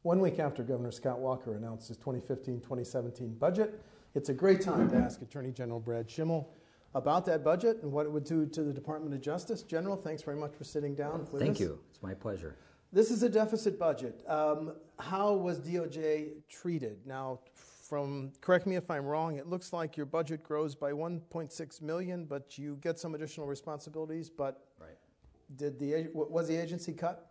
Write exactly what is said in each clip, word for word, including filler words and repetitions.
one week after Governor Scott Walker announced his twenty fifteen twenty seventeen budget. It's a great time to ask Attorney General Brad Schimel about that budget and what it would do to the Department of Justice. General, thanks very much for sitting down with us. Thank you. It's my pleasure. This is a deficit budget. Um, how was D O J treated? Now, from correct me if I'm wrong, it looks like your budget grows by one point six million dollars, but you get some additional responsibilities. But right. did the was the agency cut?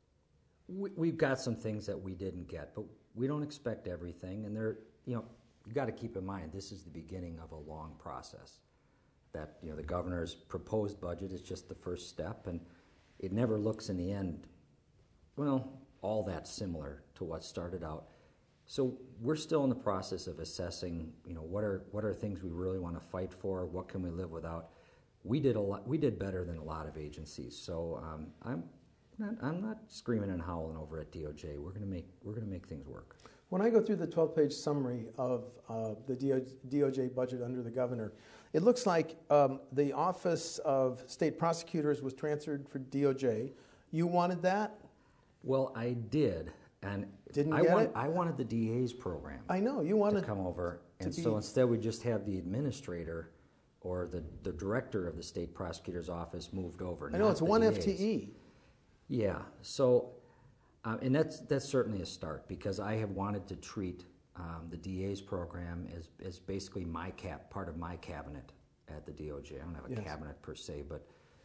We, we've got some things that we didn't get, but we don't expect everything. And they're, you know, you got to keep in mind this is the beginning of a long process. That, you know, the governor's proposed budget is just the first step, and it never looks in the end, well, all that similar to what started out. So we're still in the process of assessing, you know, what are what are things we really want to fight for? What can we live without? We did a lot. We did better than a lot of agencies. So um, I'm not I'm not screaming and howling over at D O J. We're gonna make we're gonna make things work. When I go through the twelve-page summary of uh, the D O J budget under the governor, it looks like um, the Office of State Prosecutors was transferred for D O J. You wanted that? Well, I did, and Didn't I get want, it? I wanted the D A's program. I know you wanted to come over, and be, so instead we just have the administrator or the the director of the State Prosecutor's Office moved over. I know it's one D F T E. Yeah, so. Um, and that's that's certainly a start, because I have wanted to treat um, the D A's program as, as basically my cap, part of my cabinet at the D O J. I don't have a yes. cabinet per se, but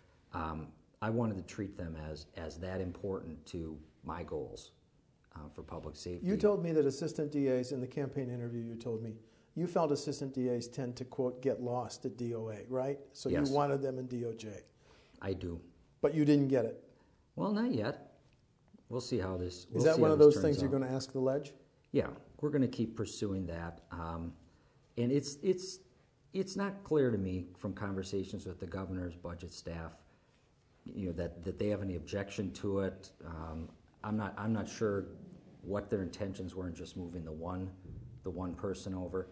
um, I wanted to treat them as, as that important to my goals uh, for public safety. You told me that assistant D As, in the campaign interview you told me, you felt assistant D As tend to, quote, get lost at D O A, right? So yes. you wanted them in D O J. I do. But you didn't get it. Well, not yet. We'll see how this. We'll Is that see one how of this those things out. you're going to ask the ledge? Yeah, we're going to keep pursuing that, um, and it's it's it's not clear to me from conversations with the governor's budget staff, you know, that, that they have any objection to it. Um, I'm not I'm not sure what their intentions were in just moving the one the one person over,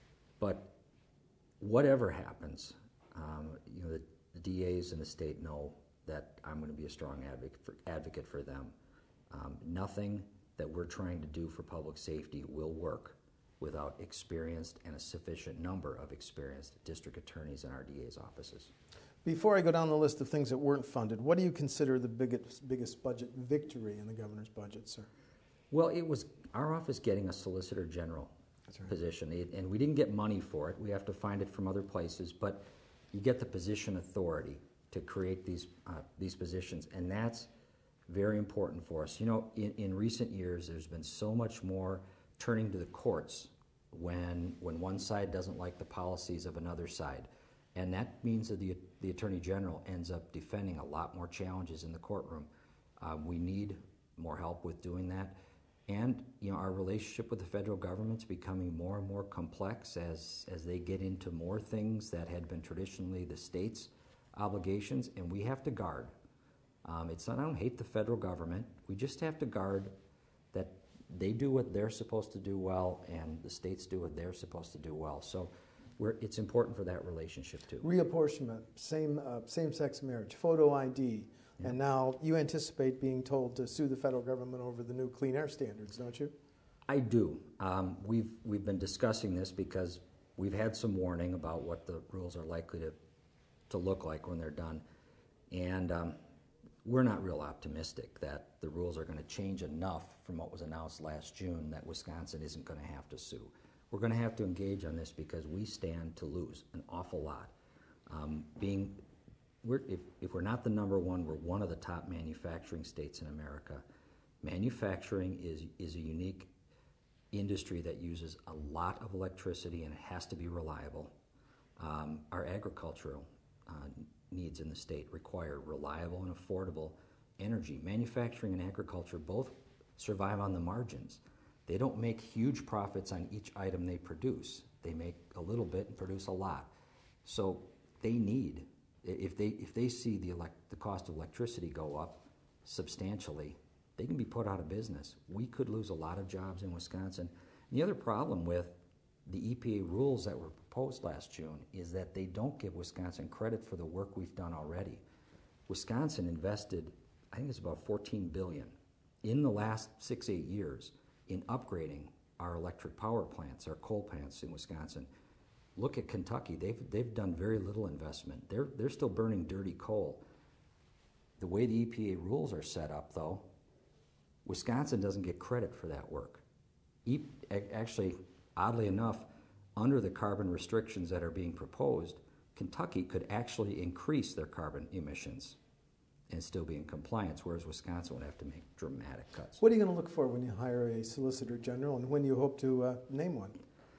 but whatever happens, um, you know, the, the D As in the state know that I'm going to be a strong advocate for, advocate for them. Um, nothing that we're trying to do for public safety will work without experienced and a sufficient number of experienced district attorneys in our D A's offices. Before I go down the list of things that weren't funded, what do you consider the biggest, biggest budget victory in the governor's budget, sir? Well, it was our office getting a Solicitor General That's right. position, it, and we didn't get money for it. We have to find it from other places, but you get the position authority to create these uh, these positions, and that's very important for us. You know, in, in recent years, there's been so much more turning to the courts when when one side doesn't like the policies of another side, and that means that the the Attorney General ends up defending a lot more challenges in the courtroom. Um, we need more help with doing that, and you know, our relationship with the federal government's becoming more and more complex as as they get into more things that had been traditionally the state's obligations, and we have to guard. Um, it's not, I don't hate the federal government. We just have to guard that they do what they're supposed to do well, and the states do what they're supposed to do well. So we're, it's important for that relationship too. Reapportionment, same uh, same-sex marriage, photo I D, yeah. And now you anticipate being told to sue the federal government over the new clean air standards, don't you? I do. Um, we've we've been discussing this because we've had some warning about what the rules are likely to to look like when they're done, and um, we're not real optimistic that the rules are going to change enough from what was announced last June that Wisconsin isn't going to have to sue. We're going to have to engage on this because we stand to lose an awful lot. Um, being, we're, if, if we're not the number one, we're one of the top manufacturing states in America. Manufacturing is, is a unique industry that uses a lot of electricity, and it has to be reliable. Um, our agricultural uh, needs in the state require reliable and affordable energy. Manufacturing and agriculture both survive on the margins. They don't make huge profits on each item they produce. They make a little bit and produce a lot. So they need, if they if they see the elect, the cost of electricity go up substantially, they can be put out of business. We could lose a lot of jobs in Wisconsin. And the other problem with the E P A rules that were proposed last June is that they don't give Wisconsin credit for the work we've done already. Wisconsin invested, I think it's about fourteen billion dollars in the last six, eight years in upgrading our electric power plants, our coal plants in Wisconsin. Look at Kentucky. They've, they've done very little investment. They're, they're still burning dirty coal. The way the E P A rules are set up, though, Wisconsin doesn't get credit for that work. E- actually, oddly enough, under the carbon restrictions that are being proposed, Kentucky could actually increase their carbon emissions and still be in compliance, whereas Wisconsin would have to make dramatic cuts. What are you going to look for when you hire a Solicitor General, and when you hope to uh, name one?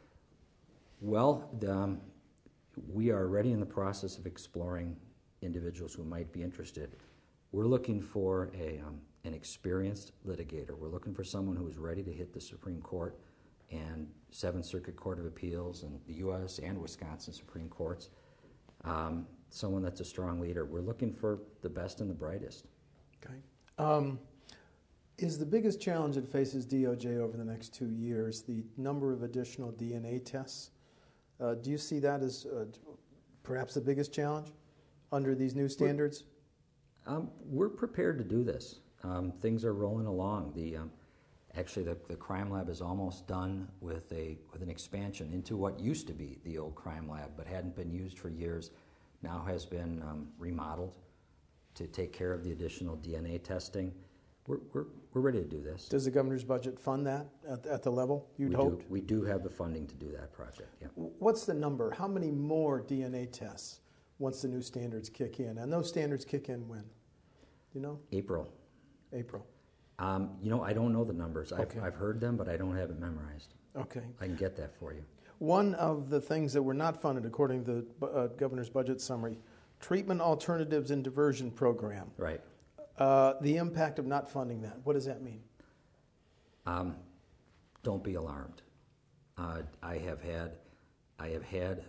Well, the, um, we are already in the process of exploring individuals who might be interested. We're looking for a, um, an experienced litigator. We're looking for someone who is ready to hit the Supreme Court and Seventh Circuit Court of Appeals and the U S and Wisconsin Supreme Courts. Um, someone that's a strong leader. We're looking for the best and the brightest. Okay. Um, is the biggest challenge that faces D O J over the next two years the number of additional D N A tests? Uh, do you see that as uh, perhaps the biggest challenge under these new standards? We're, um, we're prepared to do this. Um, things are rolling along. The um, actually the, the crime lab is almost done with a with an expansion into what used to be the old crime lab, but hadn't been used for years. Now has been um, remodeled to take care of the additional D N A testing. We're, we're, we're ready to do this. Does the governor's budget fund that at, at the level you'd we hoped? Do, we do have the funding to do that project, yeah. What's the number? How many more D N A tests once the new standards kick in? And those standards kick in when? You know? April. April. Um, you know, I don't know the numbers. I've, Okay. I've heard them, but I don't have it memorized. Okay. I can get that for you. One of the things that were not funded, according to the uh, governor's budget summary, treatment alternatives and diversion program. Right. Uh, the impact of not funding that, what does that mean? Um, don't be alarmed. Uh, I have had, I have had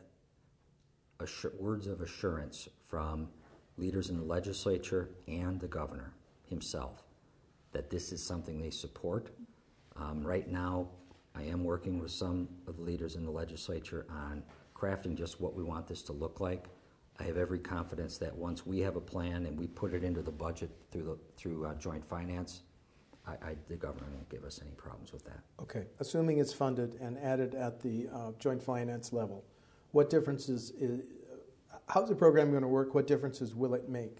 assur- words of assurance from leaders in the legislature and the governor himself that this is something they support. Um, right now, I am working with some of the leaders in the legislature on crafting just what we want this to look like. I have every confidence that once we have a plan and we put it into the budget through the through uh, joint finance, I, I, the governor won't give us any problems with that. Okay, assuming it's funded and added at the uh, joint finance level, what differences, is, how's the program going to work? What differences will it make?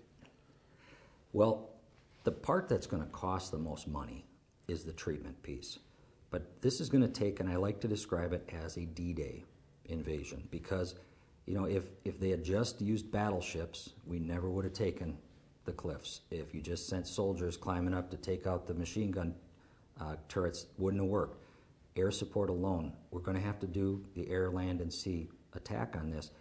Well, the part that's going to cost the most money is the treatment piece. But this is going to take, and I like to describe it as a D-Day invasion, because, you know, if, if they had just used battleships, we never would have taken the cliffs. If you just sent soldiers climbing up to take out the machine gun uh, turrets, wouldn't have worked. Air support alone, we're going to have to do the air, land, and sea attack on this.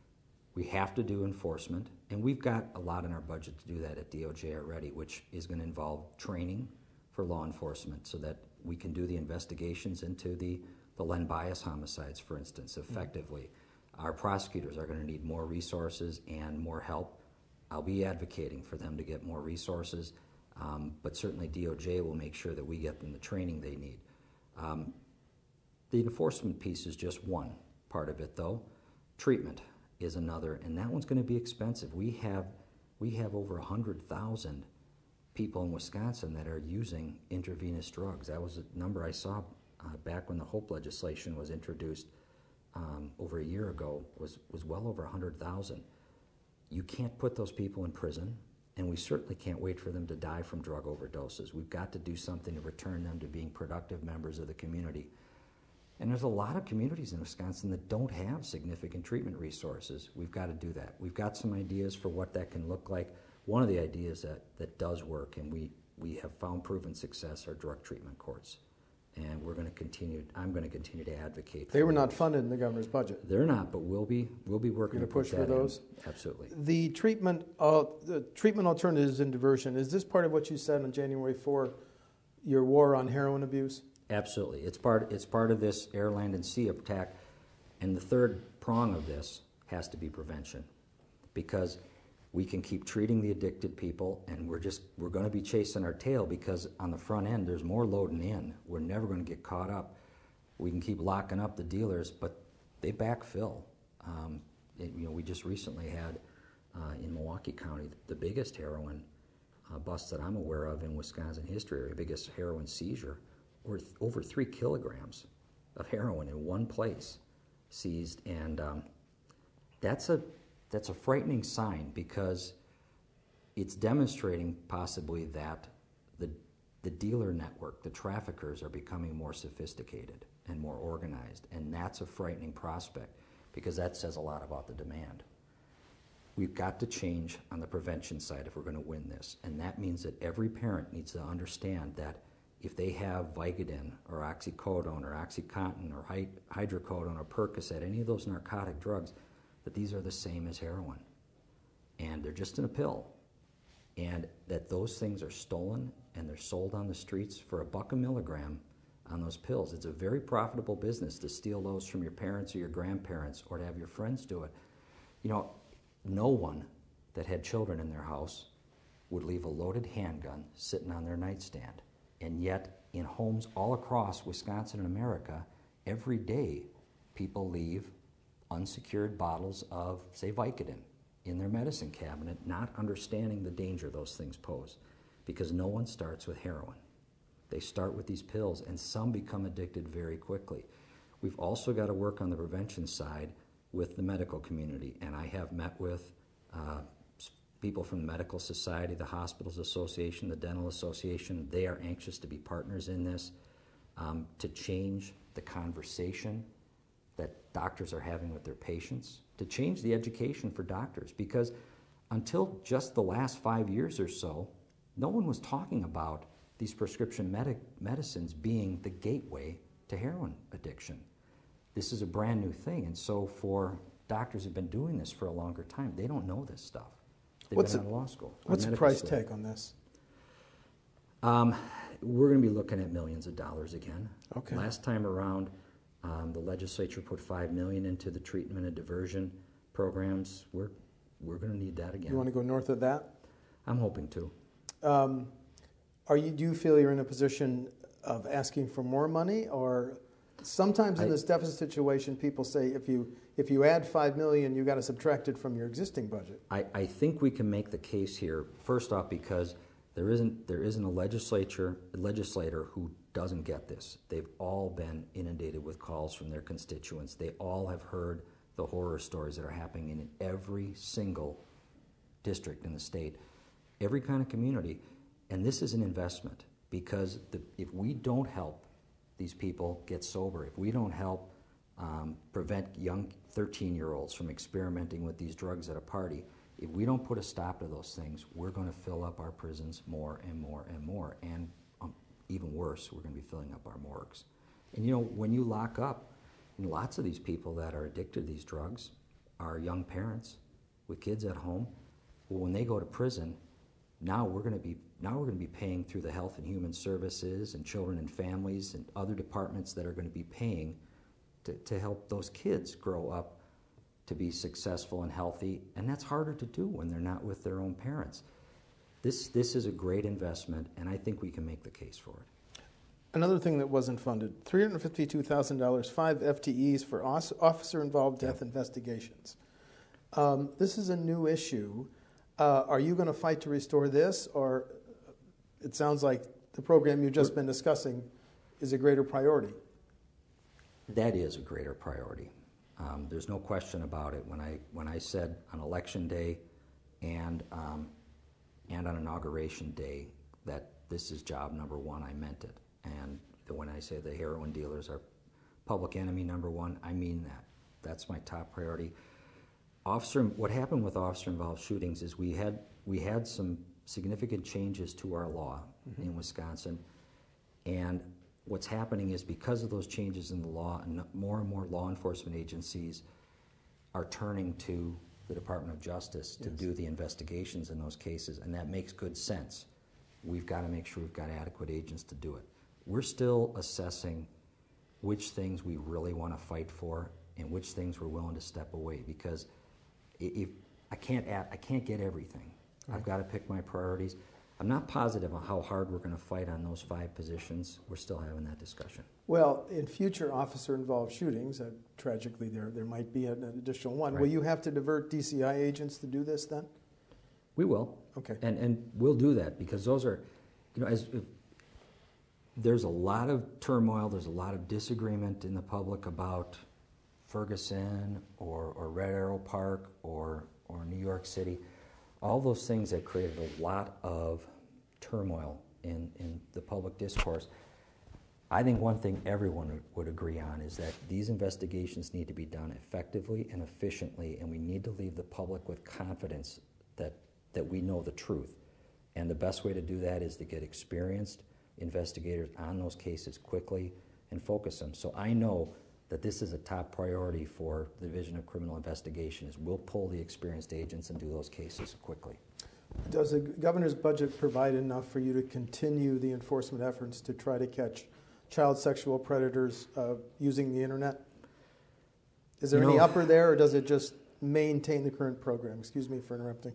We have to do enforcement, and we've got a lot in our budget to do that at D O J already, which is going to involve training for law enforcement so that we can do the investigations into the, the Len Bias homicides, for instance, effectively. Mm-hmm. Our prosecutors are going to need more resources and more help. I'll be advocating for them to get more resources, um, but certainly D O J will make sure that we get them the training they need. Um, the enforcement piece is just one part of it, though. Treatment is another, and that one's going to be expensive. We have we have over one hundred thousand people in Wisconsin that are using intravenous drugs. That was a number I saw uh, back when the HOPE legislation was introduced um, over a year ago, was, was well over one hundred thousand. You can't put those people in prison, and we certainly can't wait for them to die from drug overdoses. We've got to do something to return them to being productive members of the community. And there's a lot of communities in Wisconsin that don't have significant treatment resources. We've got to do that. We've got some ideas for what that can look like. One of the ideas that, that does work, and we, we have found proven success, are drug treatment courts. And we're going to continue, I'm going to continue to advocate for They were those. not funded in the governor's budget. They're not, but we'll be, we'll be working You're to gonna push put for that in. those? Absolutely. The treatment, uh, the treatment alternatives and diversion, is this part of what you said on January fourth, your war on heroin abuse? Absolutely. It's part, it's part of this air, land, and sea attack. And the third prong of this has to be prevention. Because we can keep treating the addicted people, and we're just, we're going to be chasing our tail, because on the front end, there's more loading in. We're never going to get caught up. We can keep locking up the dealers, but they backfill. Um, it, you know, we just recently had uh, in Milwaukee County the biggest heroin uh, bust that I'm aware of in Wisconsin history, or the biggest heroin seizure. or th- over three kilograms of heroin in one place seized, and um, that's a that's a frightening sign because it's demonstrating possibly that the the dealer network, the traffickers, are becoming more sophisticated and more organized, and that's a frightening prospect because that says a lot about the demand. We've got to change on the prevention side if we're going to win this, and that means that every parent needs to understand that if they have Vicodin or oxycodone or OxyContin or hydrocodone or Percocet, any of those narcotic drugs, that these are the same as heroin, and they're just in a pill, and that those things are stolen and they're sold on the streets for a buck a milligram on those pills. It's a very profitable business to steal those from your parents or your grandparents or to have your friends do it. You know, no one that had children in their house would leave a loaded handgun sitting on their nightstand. And yet, in homes all across Wisconsin and America, every day people leave unsecured bottles of, say, Vicodin in their medicine cabinet, not understanding the danger those things pose. Because no one starts with heroin. They start with these pills, and some become addicted very quickly. We've also got to work on the prevention side with the medical community, and I have met with uh, people from the Medical Society, the Hospitals Association, the Dental Association. They are anxious to be partners in this, um, to change the conversation that doctors are having with their patients, to change the education for doctors, because until just the last five years or so, no one was talking about these prescription medic medicines being the gateway to heroin addiction. This is a brand new thing, and so for doctors who've been doing this for a longer time, they don't know this stuff. They've what's been the, out of law school. What's the price school. tag on this? Um, we're going to be looking at millions of dollars again. Okay. Last time around, um, the legislature put five million dollars into the treatment and diversion programs. We're we're going to need that again. You want to go north of that? I'm hoping to. Um, are you? Do you feel you're in a position of asking for more money, or sometimes in I, this deficit situation, people say if you if you add five million, you got to subtract it from your existing budget? I, I think we can make the case here. First off, because there isn't there isn't a legislature a legislator who doesn't get this. They've all been inundated with calls from their constituents. They all have heard the horror stories that are happening in every single district in the state, every kind of community. And this is an investment, because the, if we don't help these people get sober, if we don't help um, prevent young thirteen-year-olds from experimenting with these drugs at a party, if we don't put a stop to those things, we're going to fill up our prisons more and more and more. And um, even worse, we're going to be filling up our morgues. And you know, when you lock up, and lots of these people that are addicted to these drugs are young parents with kids at home. Well, when they go to prison, now we're going to be now we're going to be paying through the Health and Human Services and Children and Families and other departments that are going to be paying to, to help those kids grow up to be successful and healthy. And that's harder to do when they're not with their own parents. This this is a great investment, and I think we can make the case for it. Another thing that wasn't funded, three hundred fifty-two thousand dollars, five F T Es for officer-involved death yeah. investigations. Um, this is a new issue. Uh, are you going to fight to restore this, or it sounds like the program you've just been discussing is a greater priority? That is a greater priority. Um, there's no question about it. When I when I said on Election Day and um, and on Inauguration Day that this is job number one, I meant it. And when I say the heroin dealers are public enemy number one, I mean that. That's my top priority. Officer, what happened with officer-involved shootings is we had we had some significant changes to our law mm-hmm. in Wisconsin, and what's happening is because of those changes in the law, more and more law enforcement agencies are turning to the Department of Justice to yes. do the investigations in those cases, and that makes good sense. We've got to make sure we've got adequate agents to do it. We're still assessing which things we really want to fight for and which things we're willing to step away, because if I can't add, I can't get everything. Right. I've got to pick my priorities. I'm not positive on how hard we're going to fight on those five positions. We're still having that discussion. Well, in future officer-involved shootings, uh, tragically there there might be an, an additional one. Right. Will you have to divert D C I agents to do this then? We will. Okay. And and we'll do that because those are, you know, as if, there's a lot of turmoil, there's a lot of disagreement in the public about Ferguson or, or Red Arrow Park or, or New York City. All those things that created a lot of turmoil in, in the public discourse. I think one thing everyone would, would agree on is that these investigations need to be done effectively and efficiently, and we need to leave the public with confidence that, that we know the truth. And the best way to do that is to get experienced investigators on those cases quickly and focus them. So I know that this is a top priority for the Division of Criminal Investigation, is we'll pull the experienced agents and do those cases quickly. Does the governor's budget provide enough for you to continue the enforcement efforts to try to catch child sexual predators uh, using the internet? Is there you any know, upper there, or does it just maintain the current program? Excuse me for interrupting.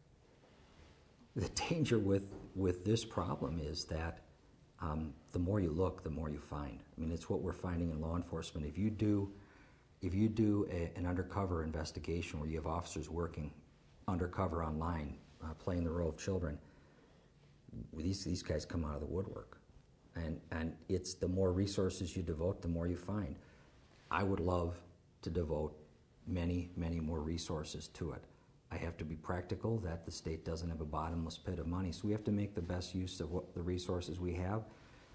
The danger with, with this problem is that um, the more you look, the more you find. I mean, it's what we're finding in law enforcement. If you do, if you do a, an undercover investigation where you have officers working undercover online, uh, playing the role of children, these these guys come out of the woodwork, and and it's the more resources you devote, the more you find. I would love to devote many, many more resources to it. I have to be practical that the state doesn't have a bottomless pit of money, so we have to make the best use of what the resources we have.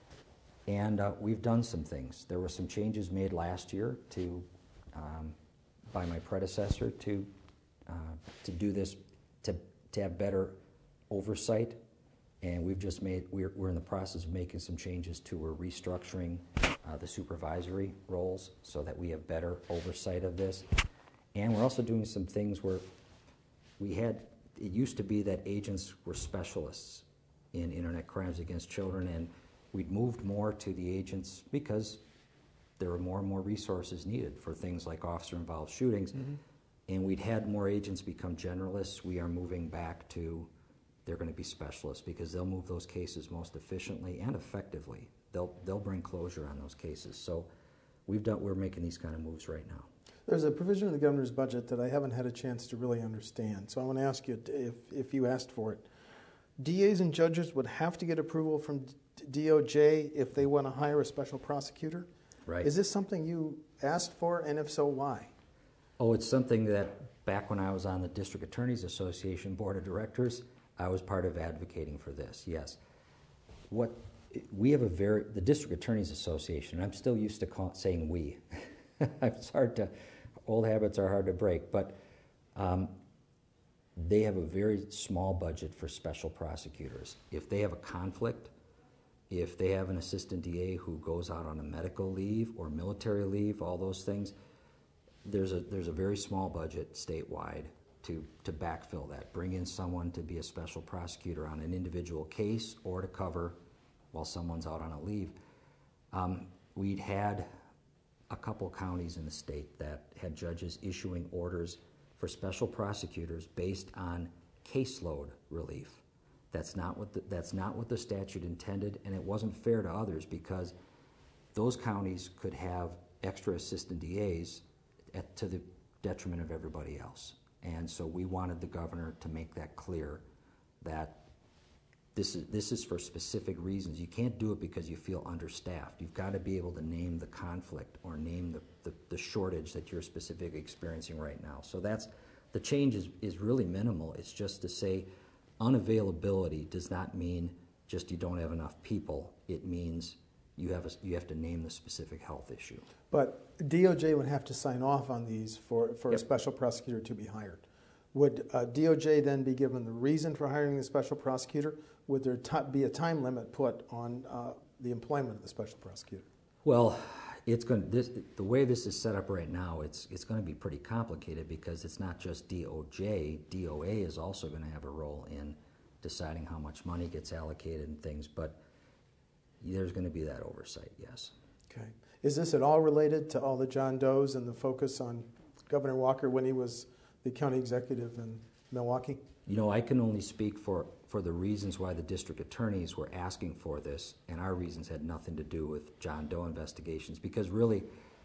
And uh, we've done some things. There were some changes made last year to, um, by my predecessor to, uh, to do this, to, to have better oversight. And we've just made, we're, we're in the process of making some changes to, we're restructuring uh, the supervisory roles so that we have better oversight of this. And we're also doing some things where we had, it used to be that agents were specialists in internet crimes against children, and we'd moved more to the agents because there were more and more resources needed for things like officer-involved shootings. Mm-hmm. And we'd had more agents become generalists. We are moving back to, they're going to be specialists because they'll move those cases most efficiently and effectively. They'll, they'll bring closure on those cases. So we've done, we're making these kind of moves right now. There's a provision in the governor's budget that I haven't had a chance to really understand, so I want to ask you if, if you asked for it. D As and judges would have to get approval from D O J if they want to hire a special prosecutor? Right. Is this something you asked for, and if so, why? Oh, it's something that back when I was on the District Attorneys Association Board of Directors, I was part of advocating for this, yes. What we have a very, the District Attorneys Association, and I'm still used to call, saying we. It's hard to, old habits are hard to break, but um, they have a very small budget for special prosecutors. If they have a conflict, if they have an assistant D A who goes out on a medical leave or military leave, all those things, there's a there's a very small budget statewide to, to backfill that. Bring in someone to be a special prosecutor on an individual case or to cover while someone's out on a leave. Um, we'd had a couple counties in the state that had judges issuing orders for special prosecutors based on caseload relief. That's not what the, that's not what the statute intended, and it wasn't fair to others because those counties could have extra assistant D As at, to the detriment of everybody else. And so we wanted the governor to make that clear that this is, this is for specific reasons. You can't do it because you feel understaffed. You've got to be able to name the conflict or name the, the, the shortage that you're specifically experiencing right now. So that's, the change is, is really minimal. It's just to say unavailability does not mean just you don't have enough people. It means you have, a, you have to name the specific health issue. But D O J would have to sign off on these for, for Yep. a special prosecutor to be hired. Would uh, D O J then be given the reason for hiring the special prosecutor? Would there t- be a time limit put on uh, the employment of the special prosecutor? Well, it's going this the way this is set up right now. It's it's going to be pretty complicated because it's not just D O J. D O A is also going to have a role in deciding how much money gets allocated and things. But there's going to be that oversight. Yes. Okay. Is this at all related to all the John Does and the focus on Governor Walker when he was the county executive in Milwaukee? You know, I can only speak for, for the reasons why the district attorneys were asking for this, and our reasons had nothing to do with John Doe investigations, because really,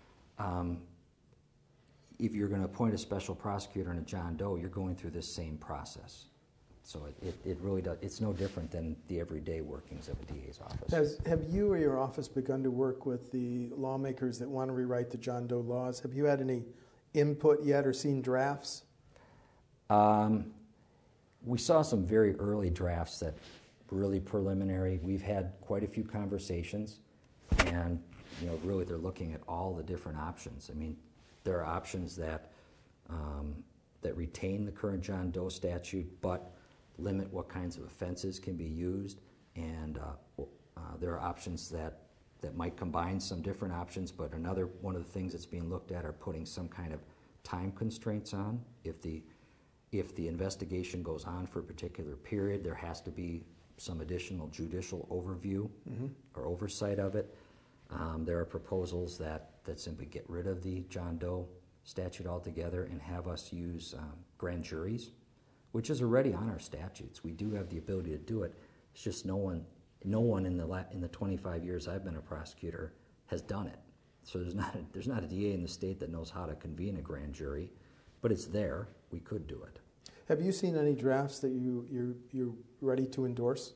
um, if you're going to appoint a special prosecutor in a John Doe, you're going through this same process. So it, it, it really does, it's no different than the everyday workings of a D A's office. Has, have you or your office begun to work with the lawmakers that want to rewrite the John Doe laws? Have you had any input yet or seen drafts? Um, we saw some very early drafts that were really preliminary. We've had quite a few conversations, and you know, really they're looking at all the different options. I mean, there are options that um, that retain the current John Doe statute, but limit what kinds of offenses can be used, and uh, uh, there are options that that might combine some different options, but another one of the things that's being looked at are putting some kind of time constraints on. If the if the investigation goes on for a particular period, there has to be some additional judicial overview mm-hmm. or oversight of it. Um, there are proposals that, that simply get rid of the John Doe statute altogether and have us use um, grand juries, which is already on our statutes. We do have the ability to do it. It's just no one, no one in the la- in the twenty-five years I've been a prosecutor has done it. So there's not a, there's not a D A in the state that knows how to convene a grand jury, but it's there. We could do it. Have you seen any drafts that you you're you're ready to endorse?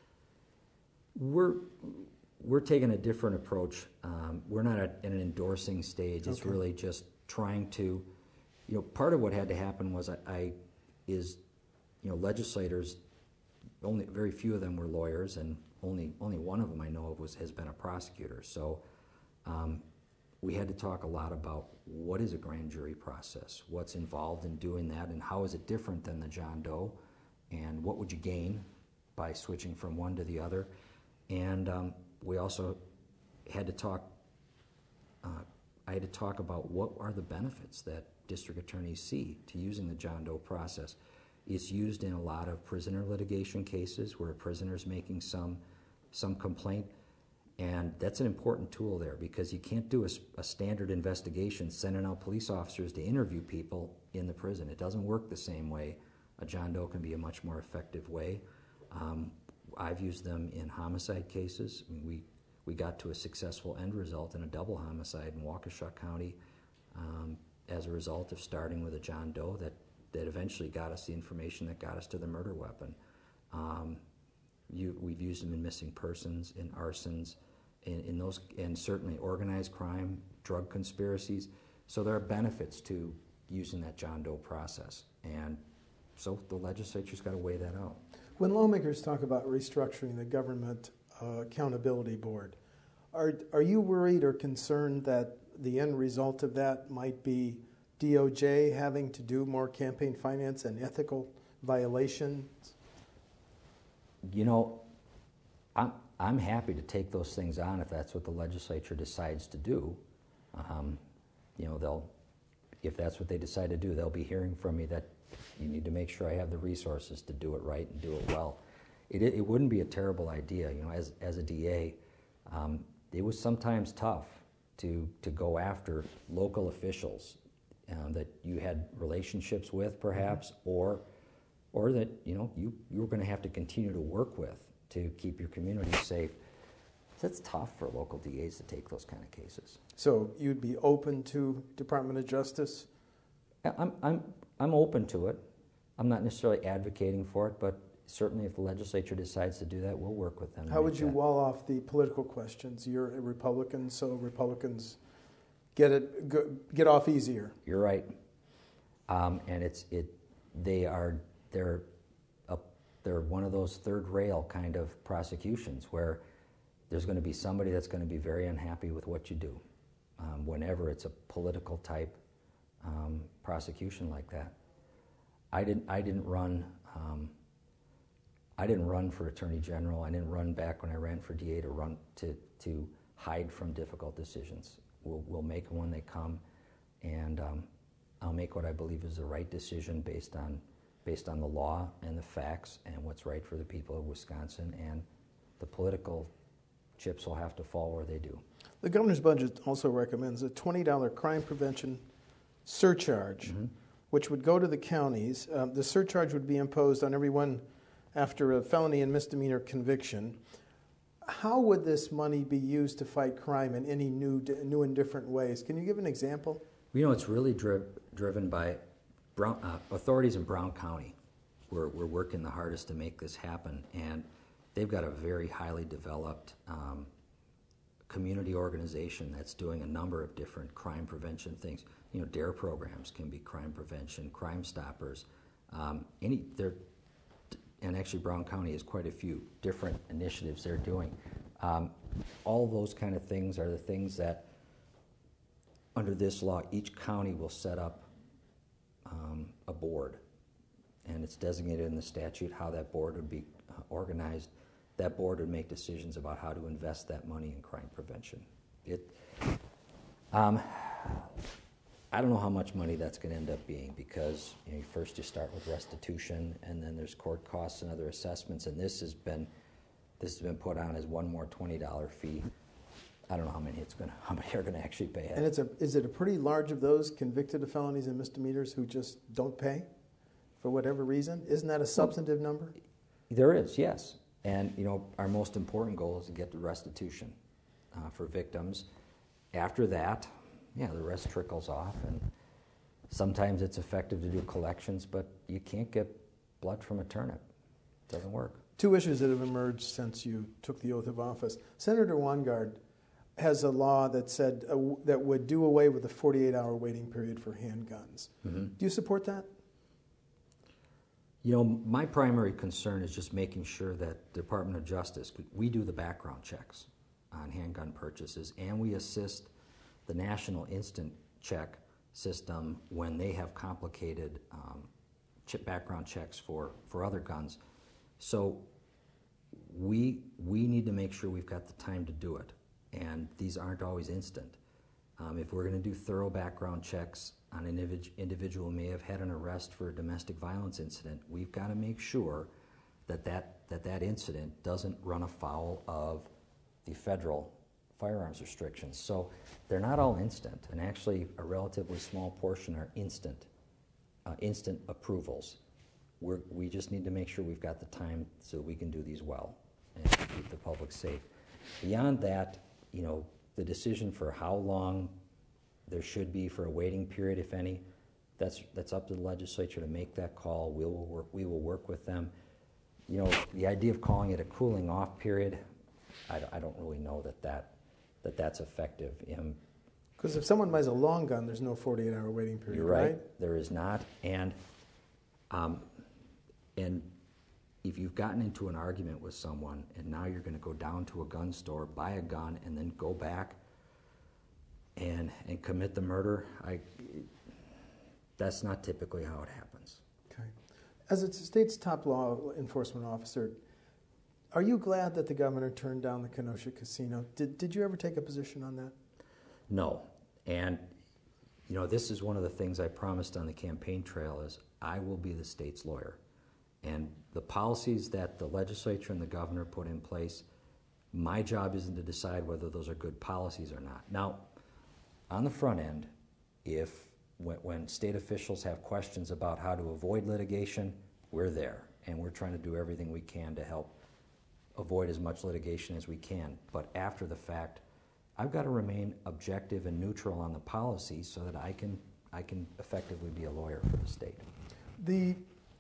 We're we're taking a different approach. Um, we're not at, at an endorsing stage. It's okay. really just trying to, you know, part of what had to happen was I, I is, you know, legislators. Only very few of them were lawyers, and only only one of them I know of was has been a prosecutor. So um, we had to talk a lot about what is a grand jury process, what's involved in doing that, and how is it different than the John Doe, and what would you gain by switching from one to the other. And um, we also had to talk, uh, I had to talk about what are the benefits that district attorneys see to using the John Doe process. It's used in a lot of prisoner litigation cases where a prisoner's making some, some complaint, and that's an important tool there because you can't do a, a standard investigation sending out police officers to interview people in the prison. It doesn't work the same way. A John Doe can be a much more effective way. Um, I've used them in homicide cases. I mean, we, we got to a successful end result in a double homicide in Waukesha County um, as a result of starting with a John Doe that, that eventually got us the information that got us to the murder weapon. Um, you, we've used them in missing persons, in arsons, in, in those, and certainly organized crime, drug conspiracies. So there are benefits to using that John Doe process. And so the legislature's got to weigh that out. When lawmakers talk about restructuring the Government uh, Accountability Board, are, are you worried or concerned that the end result of that might be D O J having to do more campaign finance and ethical violations? You know, I'm, I'm happy to take those things on if that's what the legislature decides to do. Um, you know, they'll, if that's what they decide to do, they'll be hearing from me that you need to make sure I have the resources to do it right and do it well. It, it wouldn't be a terrible idea, you know, as, as a D A. Um, it was sometimes tough to, to go after local officials um, that you had relationships with, perhaps, mm-hmm. or, or that, you know, you, you were going to have to continue to work with to keep your community safe. That's tough for local D As to take those kind of cases. So you'd be open to Department of Justice? I'm, I'm, I'm open to it. I'm not necessarily advocating for it, but certainly if the legislature decides to do that, we'll work with them. How would you that. wall off the political questions? You're a Republican, so Republicans get it go, get off easier. You're right, um, and it's it. They are they're a, they're one of those third rail kind of prosecutions where there's going to be somebody that's going to be very unhappy with what you do, um, whenever it's a political type um, prosecution like that. I didn't. I didn't run. Um, I didn't run for Attorney General. I didn't run back when I ran for D A to run to to hide from difficult decisions. We'll we'll make them when they come, and um, I'll make what I believe is the right decision based on based on the law and the facts and what's right for the people of Wisconsin. And the political chips will have to fall where they do. The governor's budget also recommends a twenty dollars crime prevention surcharge, mm-hmm. which would go to the counties. Um, the surcharge would be imposed on everyone after a felony and misdemeanor conviction. How would this money be used to fight crime in any new, new and different ways? Can you give an example? You know, it's really dri- driven by Brown, uh, authorities in Brown County. we're, we're working the hardest to make this happen. And they've got a very highly developed um, community organization that's doing a number of different crime prevention things. You know, DARE programs can be crime prevention, Crime Stoppers. Um, any, they're, and actually Brown County has quite a few different initiatives they're doing. Um, all those kind of things are the things that, under this law, each county will set up um, a board, and it's designated in the statute how that board would be uh, organized. That board would make decisions about how to invest that money in crime prevention. It, um, I don't know how much money that's going to end up being, because you know, first you start with restitution, and then there's court costs and other assessments, and this has been this has been put on as one more twenty dollar fee. I don't know how many it's going to, how many are going to actually pay it. And it's a is it a pretty large of those convicted of felonies and misdemeanors who just don't pay for whatever reason? Isn't that a substantive number? There is, yes. And you know, our most important goal is to get the restitution uh, for victims. After that, yeah, the rest trickles off, and sometimes it's effective to do collections, but you can't get blood from a turnip. It doesn't work. Two issues that have emerged since you took the oath of office. Senator Weingart has a law that said uh, that would do away with the forty-eight hour waiting period for handguns. Mm-hmm. Do you support that? You know, my primary concern is just making sure that the Department of Justice, we do the background checks on handgun purchases, and we assist the National Instant Check system when they have complicated um, chip background checks for, for other guns. So we, we need to make sure we've got the time to do it, and these aren't always instant. Um, if we're going to do thorough background checks on an individ- individual who may have had an arrest for a domestic violence incident, we've got to make sure that that, that that incident doesn't run afoul of the federal firearms restrictions. So they're not all instant, and actually a relatively small portion are instant, uh, instant approvals. We're, we just need to make sure we've got the time so we can do these well and keep the public safe. Beyond that, you know, the decision for how long there should be for a waiting period, if any, that's that's up to the legislature to make that call. We will work. We will work with them. You know, the idea of calling it a cooling off period, I, I don't really know that that that that's effective. Because if someone buys a long gun, there's no forty-eight hour waiting period. You're right. right? There is not, and um, and if you've gotten into an argument with someone and now you're going to go down to a gun store, buy a gun, and then go back and and commit the murder, I that's not typically how it happens. Okay. As the state's top law enforcement officer, are you glad that the governor turned down the Kenosha casino? Did did you ever take a position on that? No. And you know, this is one of the things I promised on the campaign trail is I will be the state's lawyer. And the policies that the legislature and the governor put in place, my job isn't to decide whether those are good policies or not. Now, on the front end, if when, when state officials have questions about how to avoid litigation, we're there, and we're trying to do everything we can to help avoid as much litigation as we can. But after the fact, I've got to remain objective and neutral on the policy so that I can I can effectively be a lawyer for the state. The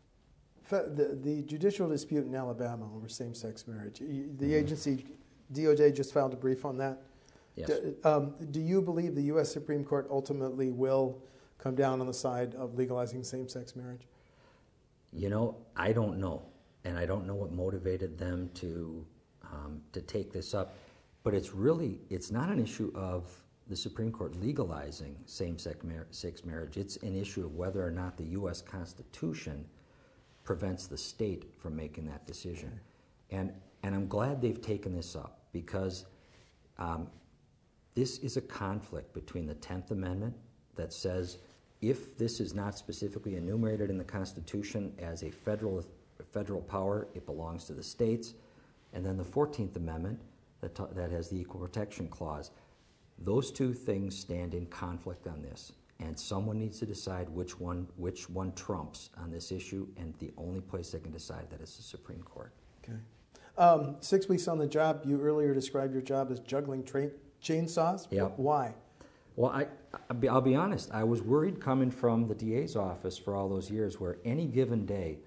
The, the judicial dispute in Alabama over same-sex marriage, the agency, D O J, just filed a brief on that. Yes. Do, um, do you believe the U S Supreme Court ultimately will come down on the side of legalizing same-sex marriage? You know, I don't know, and I don't know what motivated them to um, to take this up. But it's really, it's not an issue of the Supreme Court legalizing same-sex mar- sex marriage. It's an issue of whether or not the U S Constitution prevents the state from making that decision. And and I'm glad they've taken this up, because um, this is a conflict between the tenth Amendment that says if this is not specifically enumerated in the Constitution as a federal federal power, it belongs to the states, and then the fourteenth Amendment that, ta- that has the Equal Protection Clause. Those two things stand in conflict on this. And someone needs to decide which one which one trumps on this issue, and the only place they can decide that is the Supreme Court. Okay. Um, six weeks on the job, you earlier described your job as juggling tra- chainsaws. Yeah. Why? Well, I, I'll be, I'll be honest. I was worried coming from the D A's office for all those years, where any given day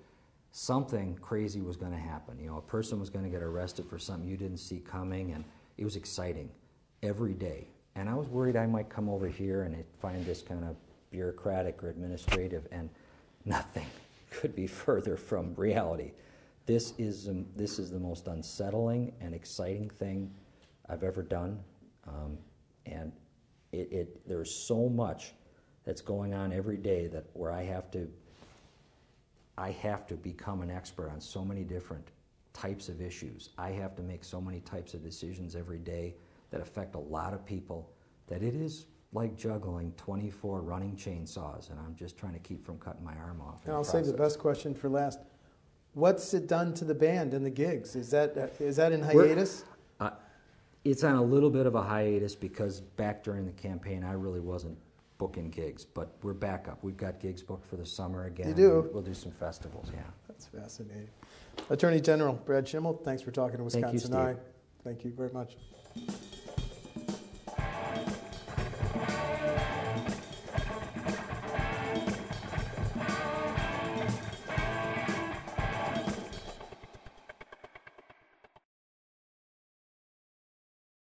something crazy was going to happen. You know, a person was going to get arrested for something you didn't see coming, and it was exciting every day. And I was worried I might come over here and find this kind of bureaucratic or administrative, and nothing could be further from reality. This is um, this is the most unsettling and exciting thing I've ever done, um, and it, it there's so much that's going on every day that where I have to I have to become an expert on so many different types of issues. I have to make so many types of decisions every day that affect a lot of people, that it is like juggling twenty-four running chainsaws, and I'm just trying to keep from cutting my arm off. And I'll save the best question for last. What's it done to the band and the gigs? Is that is that in hiatus? Uh, it's on a little bit of a hiatus because back during the campaign I really wasn't booking gigs, but we're back up. We've got gigs booked for the summer again. You do? We'll, we'll do some festivals, yeah. That's fascinating. Attorney General Brad Schimel, thanks for talking to Wisconsin Thank you, Steve. Eye. Thank you very much.